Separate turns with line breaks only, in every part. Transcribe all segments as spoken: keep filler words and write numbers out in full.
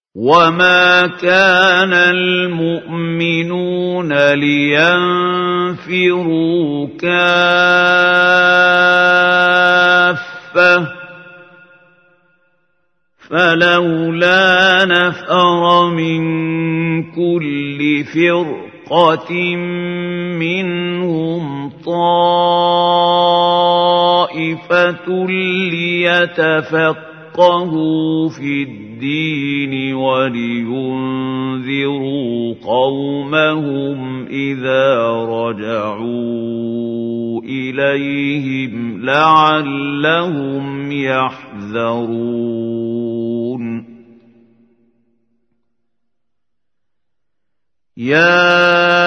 وَمَا كَانَ الْمُؤْمِنُونَ لِيَنفِرُوا كَافَّةً فَلَوْلَا نَفَرَ مِن كُلِّ فِرْقَةٍ مِّنْهُمْ طَائِفَةٌ لِيَتَفَقَّهُوا فِي الدِّينِ وَلِيُنذِرُوا قَوْمَهُمْ إِذَا رَجَعُوا إِلَيْهِمْ لَعَلَّهُمْ يَحْذَرُونَ يَا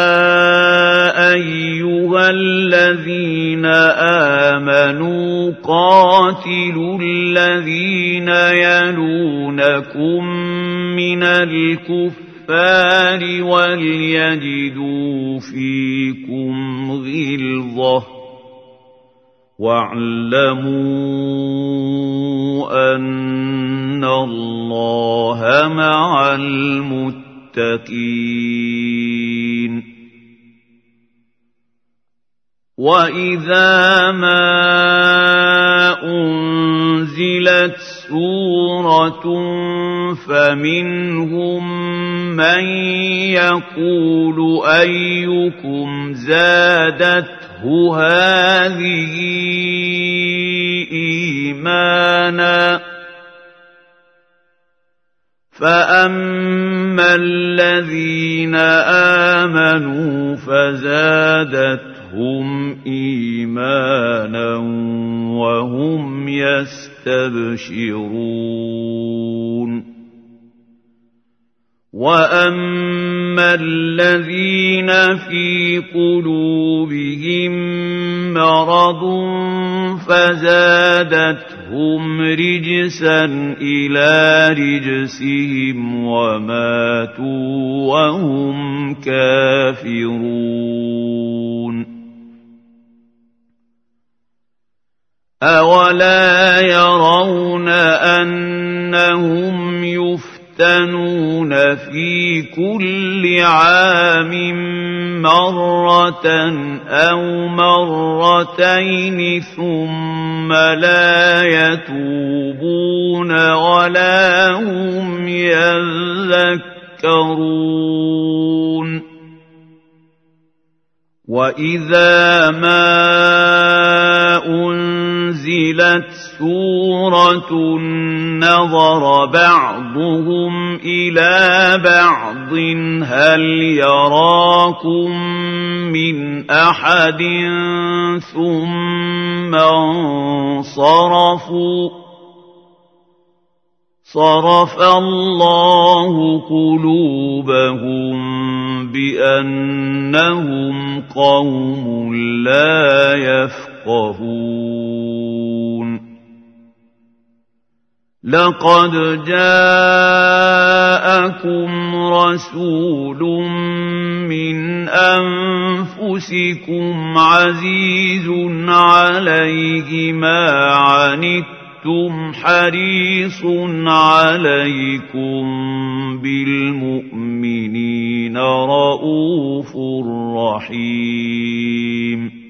أَيُّهَا الَّذِينَ آمَنُوا قَاتِلُوا الَّذِينَ يَلُونَكُم مِّنَ الْكُفَّارِ وَلْيَجِدُوا فِيكُمْ غِلْظَةً وَاعْلَمُوا أَنَّ اللَّهَ مَعَ الْمُتَّقِينَ وَإِذَا مَا أُنزِلَتْ سُورَةٌ فَمِنْهُم مَّن يَقُولُ أَيُّكُمْ زَادَتْهُ هَٰذِهِ إِيمَانًا فَأَمَّا الَّذِينَ آمَنُوا فَزَادَتْهُمْ إِيمَانًا وَهُمْ يَسْتَبْشِرُونَ وَأَمَّا الَّذِينَ فِي قُلُوبِهِم مَّرَضٌ فَزَادَتْهُمْ رِجْسًا إِلَىٰ رِجْسِهِمْ وَمَاتُوا وَهُمْ كَافِرُونَ أَوَلَا يَرَوْنَ أَنَّهُمْ يُفْتَنُونَ فِي كُلِّ عَامٍ مَّرَّةً أَوْ مَرَّتَيْنِ ثُمَّ لَا يَتُوبُونَ وَلَا هُمْ يَذَّكَّرُونَ وَإِذَا مَا أُنزِلَتْ سُورَةٌ نَظَرَ بَعْضُهُمْ إِلَىٰ بَعْضٍ هَلْ يَرَاكُم مِّنْ أَحَدٍ ثُمَّ انصَرَفُوا صَرَفَ اللَّهُ قُلُوبَهُم بِأَنَّهُمْ قَوْمٌ لَّا يَفْقَهُونَ لَقَدْ جَاءَكُمْ رَسُولٌ مِّنْ أَنفُسِكُمْ عَزِيزٌ عَلَيْهِ مَا عَنِتُّمْ حَرِيصٌ عَلَيْكُمْ بِالْمُؤْمِنِينَ رَءُوفٌ رَّحِيمٌ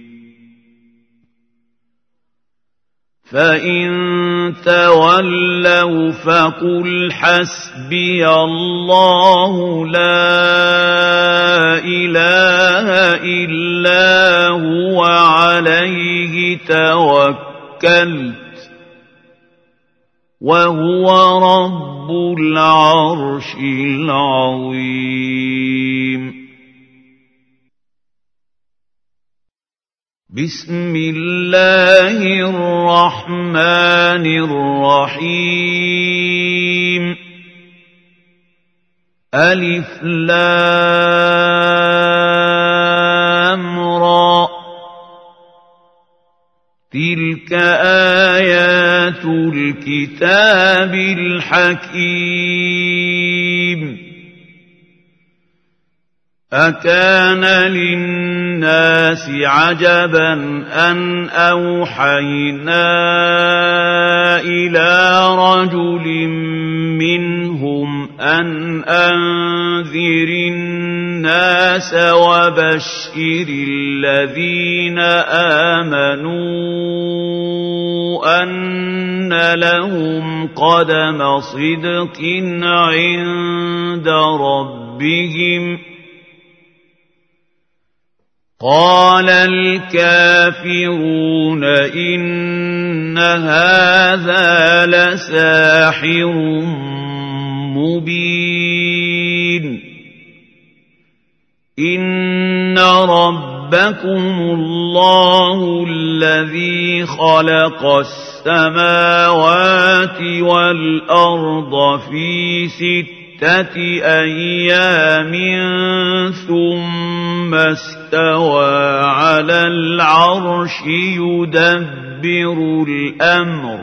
فَإِن تَوَلَّوْا فَقُلْ حَسْبِيَ اللَّهُ لَا إِلَٰهَ إِلَّا هُوَ عَلَيْهِ تَوَكَّلْتُ وَهُوَ رَبُّ الْعَرْشِ الْعَظِيمِ بسم الله الرحمن الرحيم ألف لام را تلك آيات الكتاب الحكيم أكان للناس عجبا أن أوحينا إلى رجل منهم أن أنذر الناس وبشر الذين آمنوا أن لهم قدم صدق عند ربهم. قال الكافرون إن هذا لساحر مبين. إن ربكم الله الذي خلق السماوات والأرض في ستة أيام ثم استوى على العرش يدبر الأمر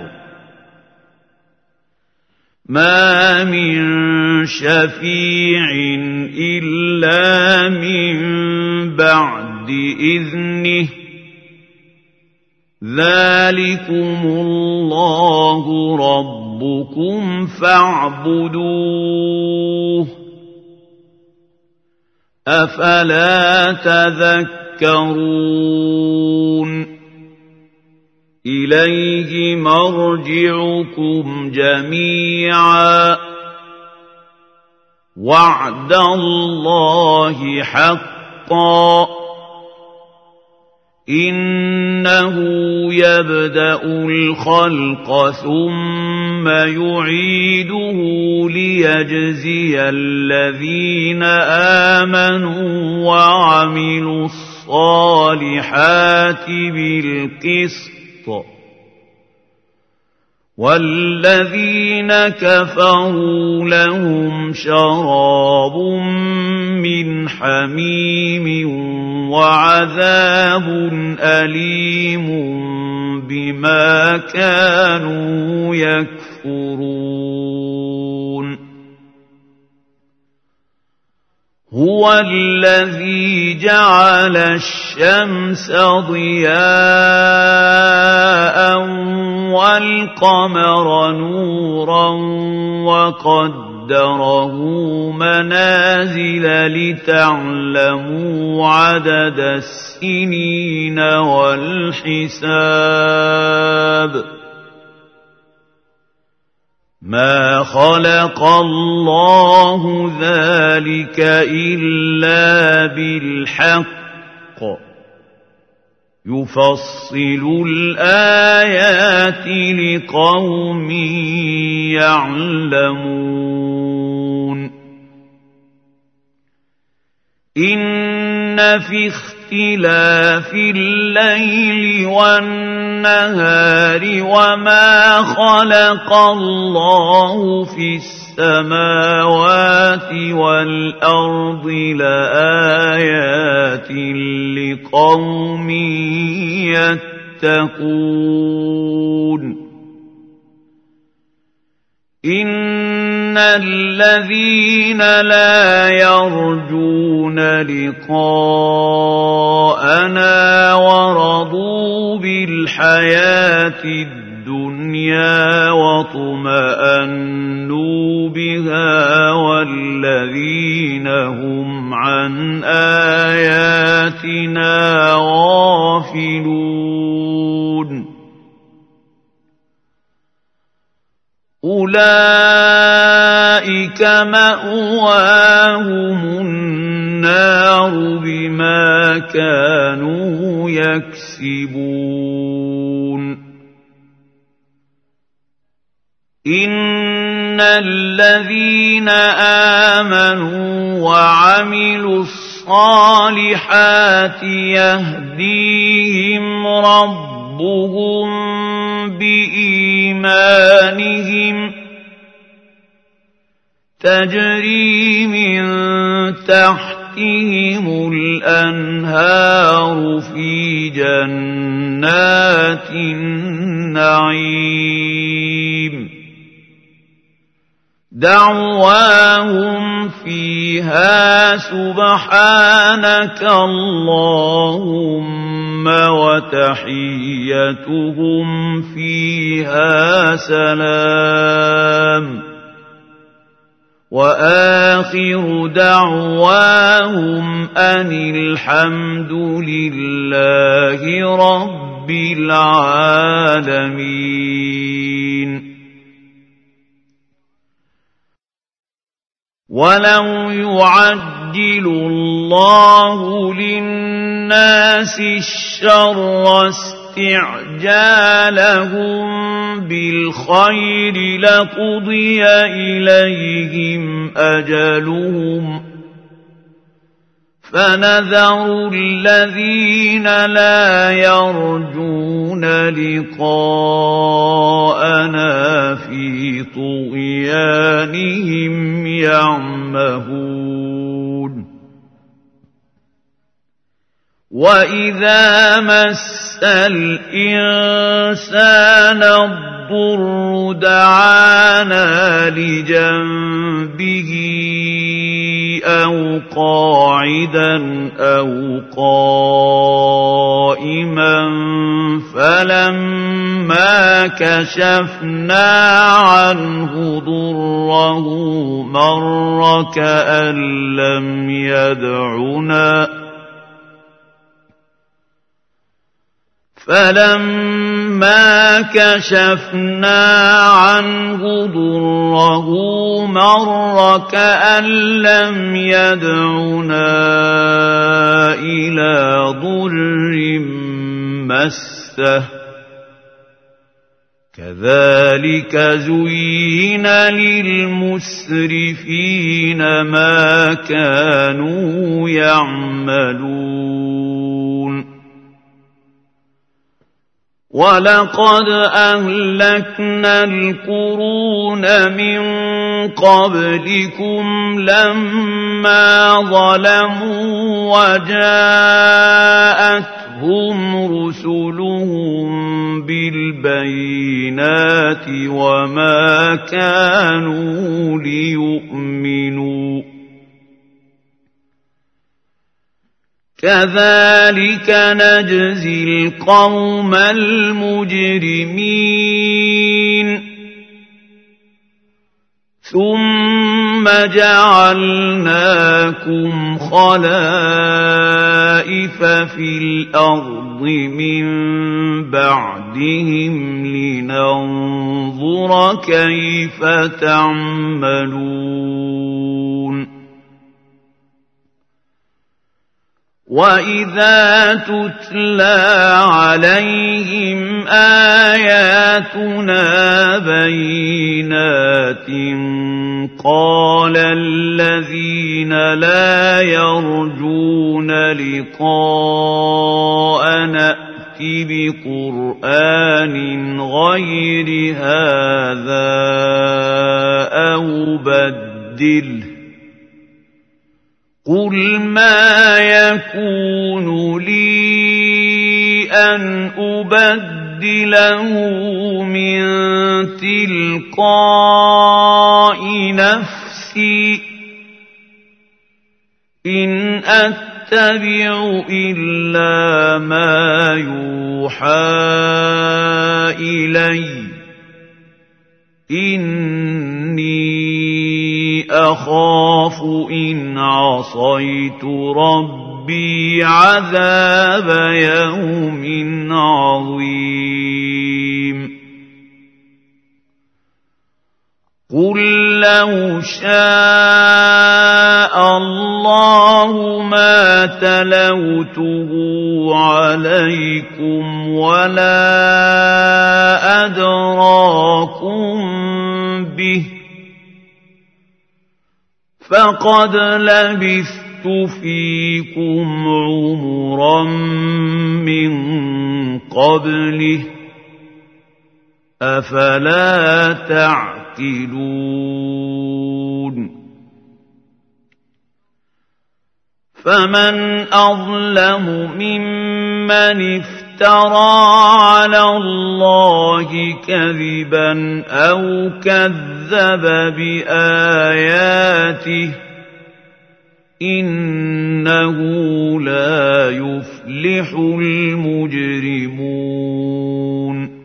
ما من شفيع إلا من بعد إذنه ذلكم الله ربكم فاعبدوه أفلا تذكرون. إليه مرجعكم جميعا وعد الله حقا إنه يبدأ الخلق ثم يعيده ليجزي الذين آمنوا وعملوا الصالحات بالقسط والذين كفروا لهم شراب من حميم وعذاب أليم بما كانوا يكفرون. هو الذي جعل الشمس ضياء والقمر نورا وقدره منازل لتعلموا عدد السنين والحساب. ما خلق الله ذلك إلا بالحق يفصل الآيات لقوم يعلمون. إن في اختلاف الليل والنهار وما خلق الله في السماوات والأرض لآيات لقوم يتقون. إن الذين لا يرجون لقاءنا ورضوا بالحياة الدنيا واطمأنوا بها والذين هم عن آياتنا غافلون أولئك مأواهم النار بما كانوا يكسبون. إن الذين آمنوا وعملوا الصالحات يهديهم ربهم بإيمانهم تجري من تحتهم الأنهار في جنات النعيم دعواهم فيها سبحانك اللهم وتحيتهم فيها سلام وآخر دعواهم أن الحمد لله رب العالمين. ولو يعجل الله للناس الشر استعجالهم بالخير لقضي إليهم أجلهم فنذر الذين لا يرجون لقاءنا في طغيانهم يعمهون. وإذا مس الإنسان الضر دعانا لجنبه أو قاعدا أو قائما فلما كشفنا عنه ضره مر كأن لم يدعنا فلما كشفنا عنه ضره مر كأن لم يدعنا إلى ضر مسه كذلك زين للمسرفين ما كانوا يعملون. ولقد أهلكنا القرون من قبلكم لما ظلموا وجاءتهم رسلهم بالبينات وما كانوا ليؤمنوا كذلك نجزي القوم المجرمين. ثم جعلناكم خلائف في الأرض من بعدهم لننظر كيف تعملون. وإذا تتلى عليهم آياتنا بينات قال الذين لا يرجون لقاءنا ائت بقرآن غير هذا أو بدله قل ما يكون لي أن أبدله من تلقاء نفسي إن أتبع إلا ما يوحى إلي إني أخاف إن عصيت ربي عذاب يوم عظيم. قل لو شاء الله ما تلوته عليكم ولا أدراكم به فقد لبثت فيكم عمرا من قبله أفلا تعقلون. فمن أظلم ممن افترى افترى على الله كذبا أو كذب بآياته إنه لا يفلح المجرمون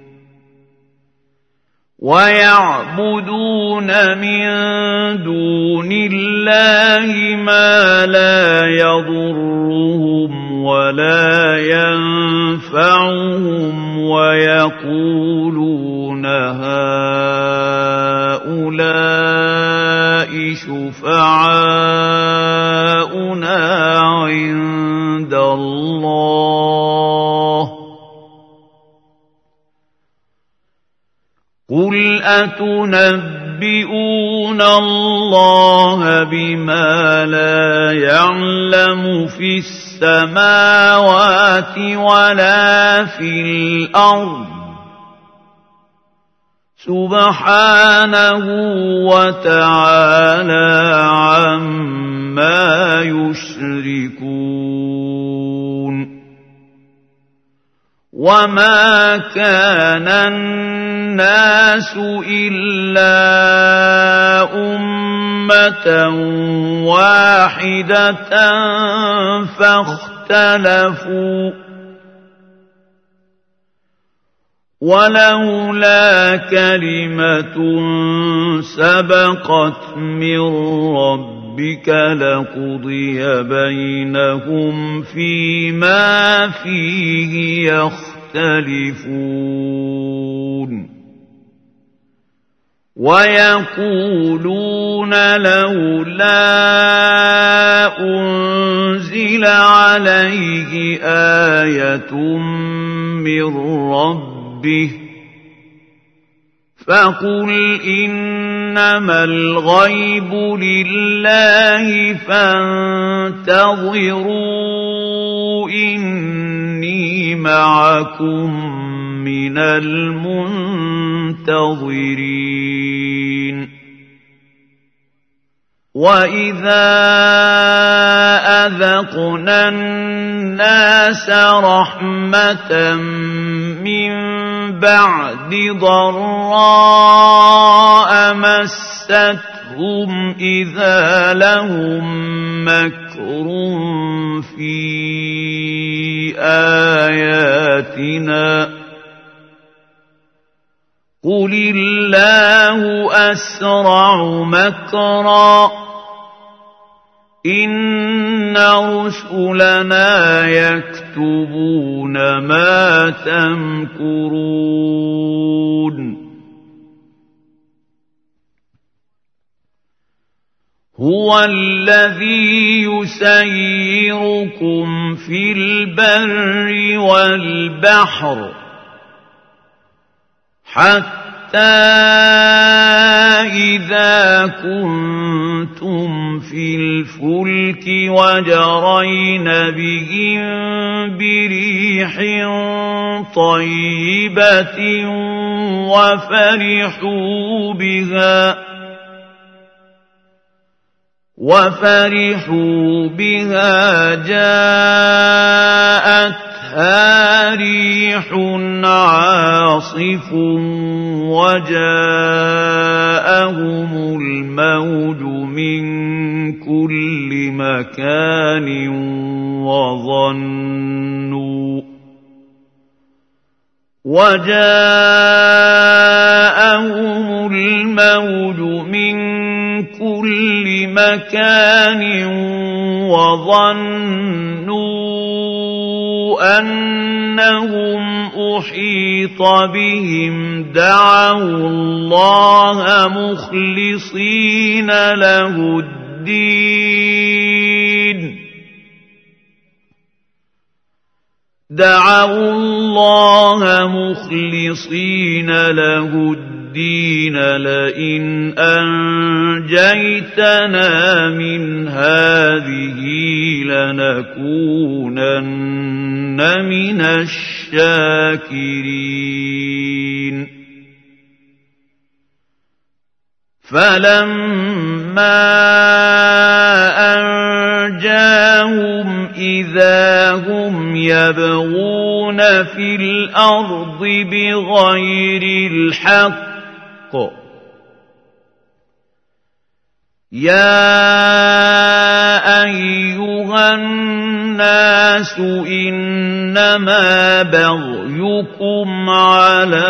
ويعبدون من دون الله ما لا يضرهم ولا ينفعهم ويقولون هؤلاء شفعاؤنا عند الله قل أتنبئون الله بما لا يعلم في السماوات ولا في الأرض سبحانه وتعالى عما يشركون وما كان الناس إلا أمة واحدة فاختلفوا ولولا كلمة سبقت من ربك لقضي بينهم فيما فيه يختلفون ويقولون لولا أنزل عليه آية من ربه فقل إنما الغيب لله فانتظروا إني معكم من المنتظرين وإذا أذقنا الناس رحمة من بعد ضراء مستهم إذا لهم مكر في آياتنا قل الله أسرع مكرا إن رسلنا يكتبون ما تمكرون هو الذي يسيركم في البر والبحر حتى إذا كنتم في الفلك وجرين بهم بريح طيبة وفرحوا بها وفرحوا بها جاءتها ريح عاصف وجاءهم الموج من كل مكان وظنوا وجاءهم الموج من كل مكان وظنوا أنهم أحيط بهم دعوا الله مخلصين له الدين دعوا الله مخلصين له الدين لئن أنجيتنا من هذه لنكونن من الشاكرين فلما أنجاهم إذا هم يبغون يفسدون في الأرض بغير الحق يا أيها الناس إنما بغيكم على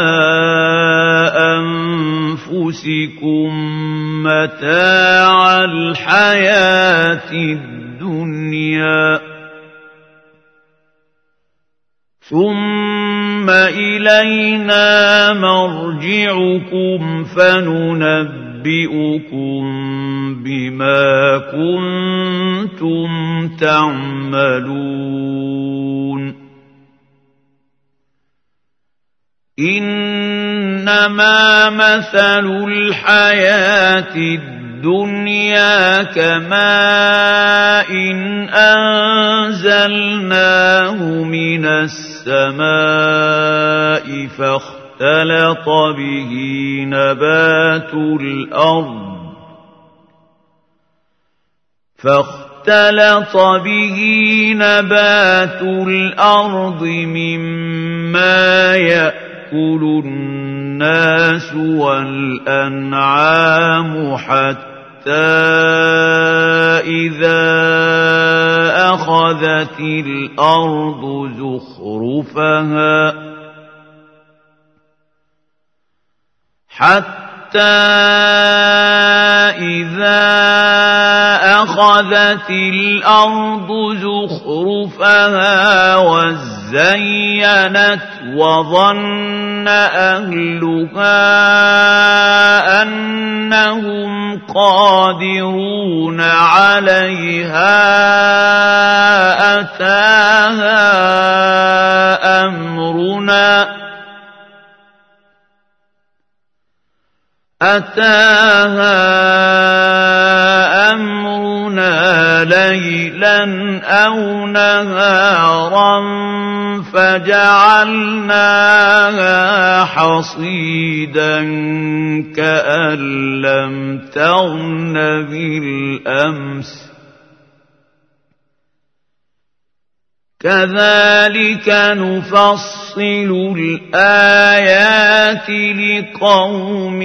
أنفسكم متاع الحياة الدنيا ثم إلينا مرجعكم فننبئكم بما كنتم تعملون إنما مثل الحياة الدنيا كماء إن أنزلناه من السماء فاختلط به نبات الأرض فاختلط به نبات الأرض مما يأكل الناس والأنعام حتى إذا أخذت الأرض زخرفها حتى إذا أخذت الأرض زخرفها وزينت وظن أهلها أنهم قادرون عليها أتاها أمرنا أتاها أمرنا ليلا أو نهارا فجعلناها حصيدا كأن لم تغن بالأمس كذلك نفصل الآيات لقوم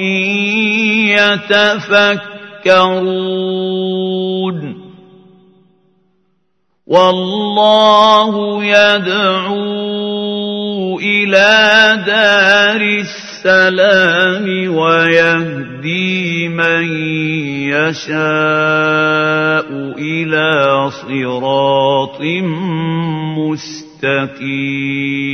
يتفكرون والله يدعو إلى دار السلام ويهدي من يشاء إلى صراط مستقيم